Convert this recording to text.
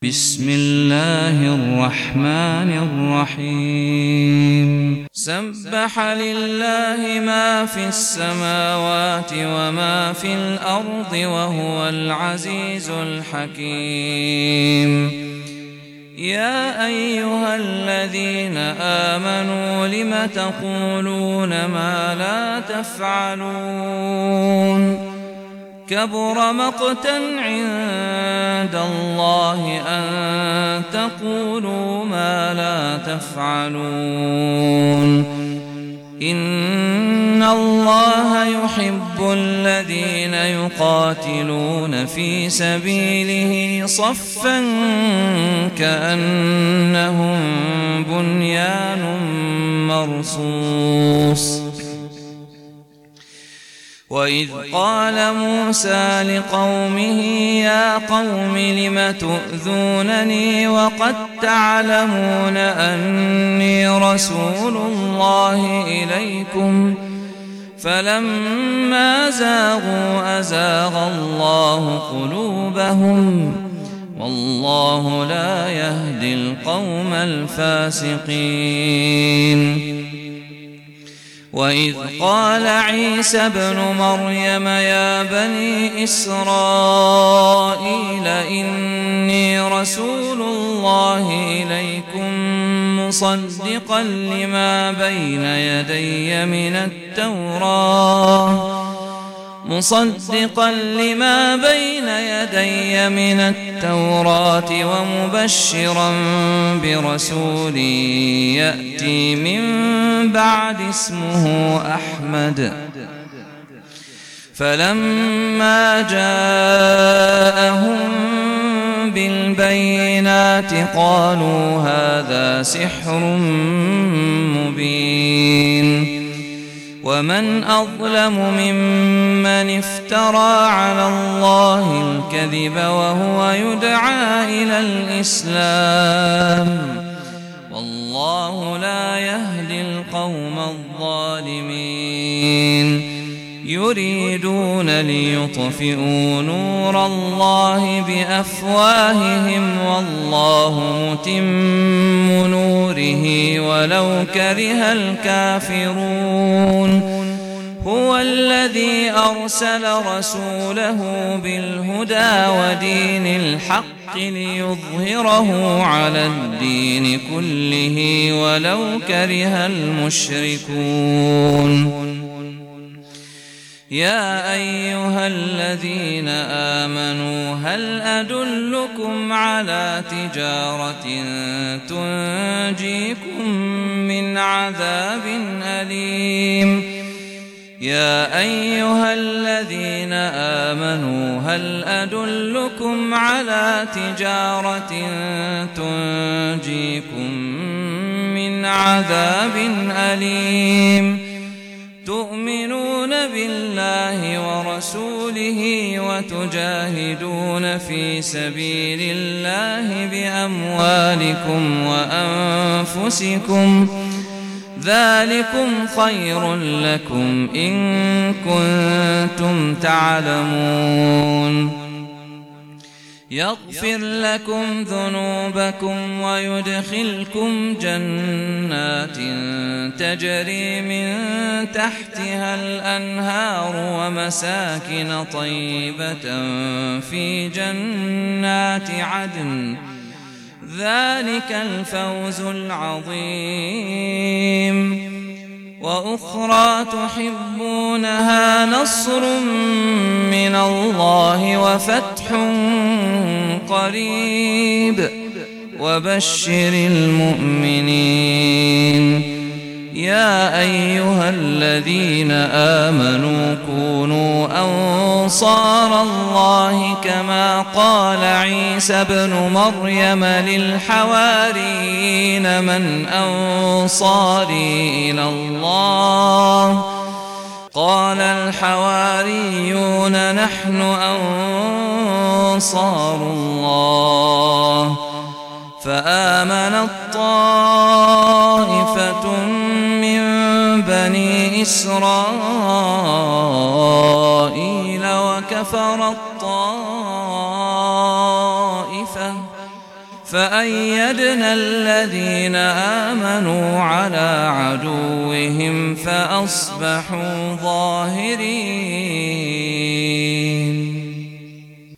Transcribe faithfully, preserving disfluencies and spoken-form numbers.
بسم الله الرحمن الرحيم سبح لله ما في السماوات وما في الأرض وهو العزيز الحكيم يا أيها الذين آمنوا لم تقولون ما لا تفعلون كبر مقتا عند الله أن تقولوا ما لا تفعلون إن الله يحب الذين يقاتلون في سبيله صفا كأنهم بنيان مرصوص وإذ قال موسى لقومه يا قوم لم تؤذونني وقد تعلمون أني رسول الله إليكم فلما زاغوا أزاغ الله قلوبهم والله لا يهدي القوم الفاسقين وإذ قال عيسى ابن مريم يا بني إسرائيل إني رسول الله إليكم مصدقا لما بين يدي من التوراة مصدقا لما بين يدي من التوراة ومبشرا برسول يأتي من بعد اسمه أحمد فلما جاءهم بالبينات قالوا هذا سحر مبين ومن أظلم ممن افترى على الله الكذب وهو يدعى إلى الإسلام والله لا يهدي القوم الظالمين يريدون ليطفئوا نور الله بأفواههم والله متم نوره ولو كره الكافرون هو الذي أرسل رسوله بالهدى ودين الحق ليظهره على الدين كله ولو كره المشركون يا أيها الذين آمنوا هل أدلكم على تجارة تنجيكم من عذاب أليم يا أيها الذين آمنوا هل أدلكم على تجارة تنجيكم من عذاب أليم تؤمنون بالله ورسوله وتجاهدون في سبيل الله بأموالكم وأنفسكم ذلكم خير لكم إن كنتم تعلمون يغفر لكم ذنوبكم ويدخلكم جنات تجري من تحتها الأنهار ومساكن طيبة في جنات عدن ذلك الفوز العظيم وأخرى تحبونها نصر من الله وفتح قريب وبشر المؤمنين يا أيها الذين آمنوا كونوا أنصار الله كما قال عيسى ابن مريم للحواريين من أنصاري إلى الله قال الحواريون نحن أنصار الله فآمنت طائفة من بني إسرائيل وكفرت طائفة فأيدنا الذين آمنوا على عدوهم فأصبحوا ظاهرين.